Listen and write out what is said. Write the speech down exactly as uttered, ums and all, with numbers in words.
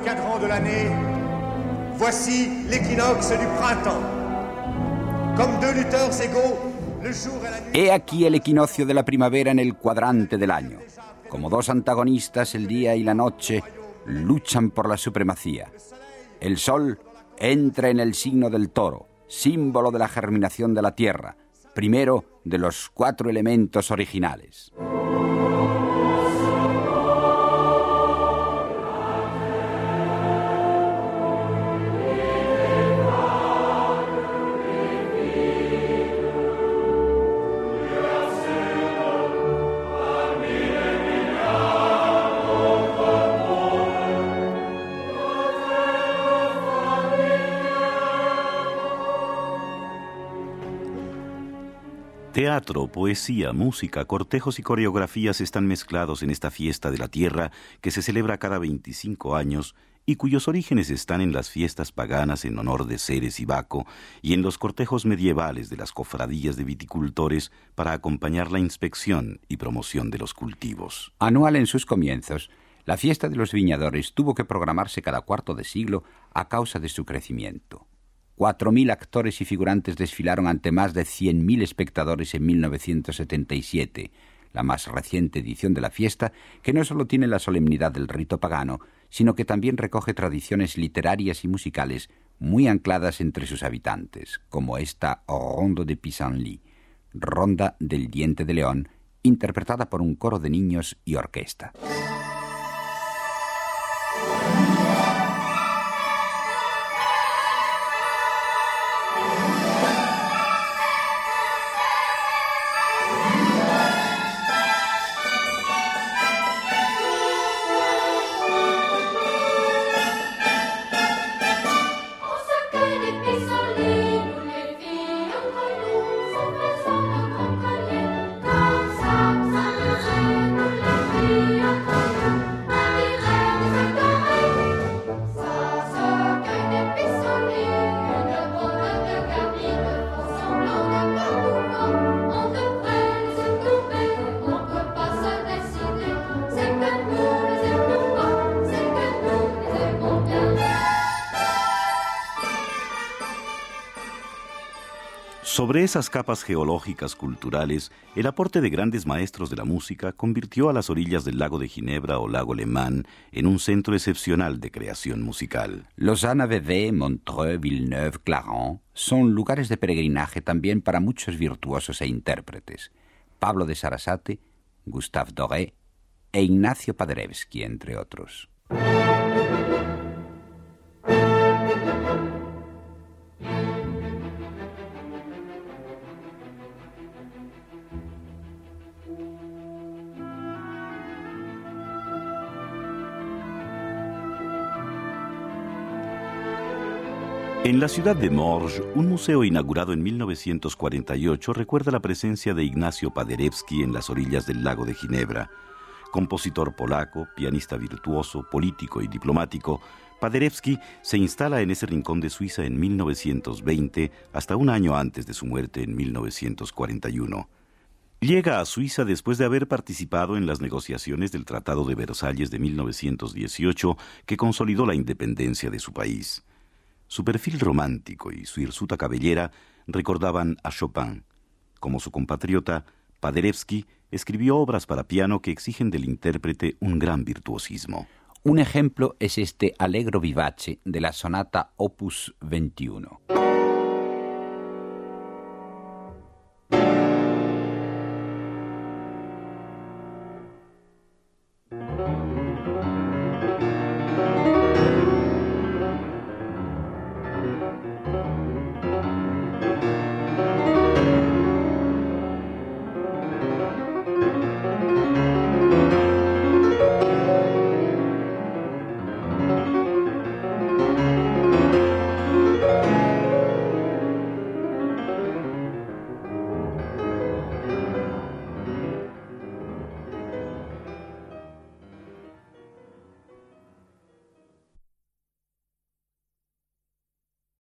cadran de l'année, voici l'équinoxe du printemps. Comme deux lutteurs égaux, le jour et la nuit. He aquí el equinoccio de la primavera en el cuadrante del año. Como dos antagonistas, el día y la noche luchan por la supremacía. El sol entra en el signo del toro, símbolo de la germinación de la tierra, primero de los cuatro elementos originales. Teatro, poesía, música, cortejos y coreografías están mezclados en esta fiesta de la tierra que se celebra cada veinticinco años y cuyos orígenes están en las fiestas paganas en honor de Ceres y Baco y en los cortejos medievales de las cofradías de viticultores para acompañar la inspección y promoción de los cultivos. Anual en sus comienzos, la fiesta de los viñadores tuvo que programarse cada cuarto de siglo a causa de su crecimiento. Cuatro mil actores y figurantes desfilaron ante más de cien mil espectadores en mil novecientos setenta y siete, la más reciente edición de la fiesta, que no solo tiene la solemnidad del rito pagano, sino que también recoge tradiciones literarias y musicales muy ancladas entre sus habitantes, como esta Ronde de Pissenlit, Ronda del Diente de León, interpretada por un coro de niños y orquesta. Sobre esas capas geológicas culturales, el aporte de grandes maestros de la música convirtió a las orillas del lago de Ginebra o lago Le Mans en un centro excepcional de creación musical. Lausanne, Vevey, Montreux, Villeneuve, Clarens son lugares de peregrinaje también para muchos virtuosos e intérpretes. Pablo de Sarasate, Gustave Doré e Ignacio Paderewski, entre otros. En la ciudad de Morges, un museo inaugurado en mil novecientos cuarenta y ocho recuerda la presencia de Ignacio Paderewski en las orillas del lago de Ginebra. Compositor polaco, pianista virtuoso, político y diplomático, Paderewski se instala en ese rincón de Suiza en mil novecientos veinte, hasta un año antes de su muerte en mil novecientos cuarenta y uno. Llega a Suiza después de haber participado en las negociaciones del Tratado de Versalles de mil novecientos dieciocho, que consolidó la independencia de su país. Su perfil romántico y su hirsuta cabellera recordaban a Chopin. Como su compatriota, Paderewski escribió obras para piano que exigen del intérprete un gran virtuosismo. Un ejemplo es este Allegro vivace de la sonata Opus veintiuno.